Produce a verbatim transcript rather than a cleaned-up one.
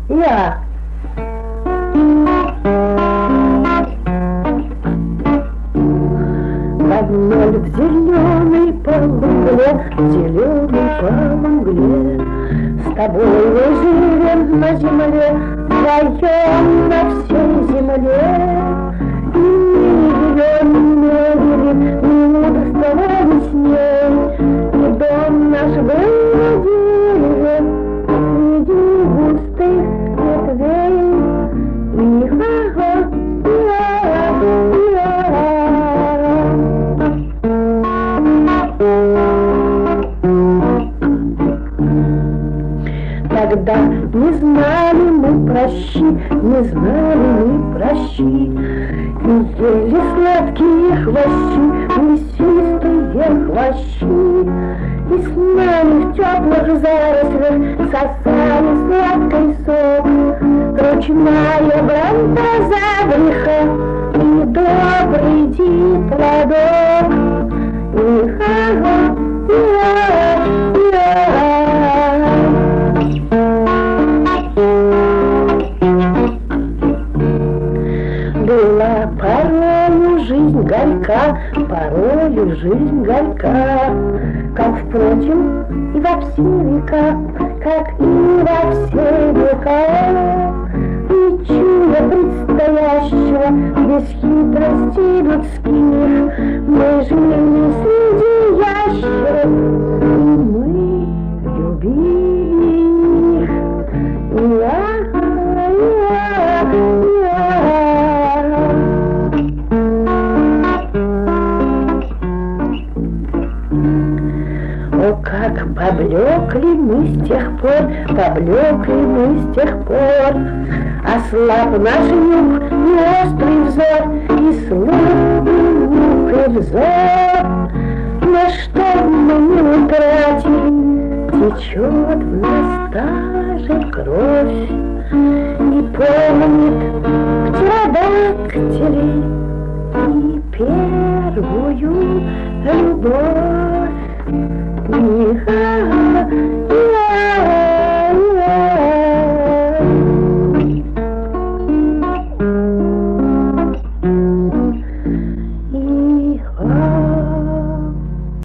Я. Под ноль в зеленой полумгле, в зеленой полумгле, с тобой мы живем на земле, вдвоем на всей земле. И не живем, не верим, не мудрствовали с ней, и дом наш был на дереве, среди густых ветвей. И ха-ха, тогда не знали мы прощи, не знали мы прощи, и ели сладкие хвощи, мясистые хвощи, и с нами в теплых зарослях сосали сладкий сок. Ручная бранта за греха и добрый диплодок. И ха-ха, была порою жизнь горька, порою жизнь горька, как, впрочем, и во все века, как и во все века. И чудо предстоящего, без хитростей людских, мы жили среди ящеров, и мы любили их. Я, я, я. О, как поблекли мы с тех пор, поблекли мы с тех пор, ослаб наш юг и острый взор, и слух, и нюх, и взор. Но что мы не утратили, течет в нас та же кровь, и помнит птеродактилей и первую любовь.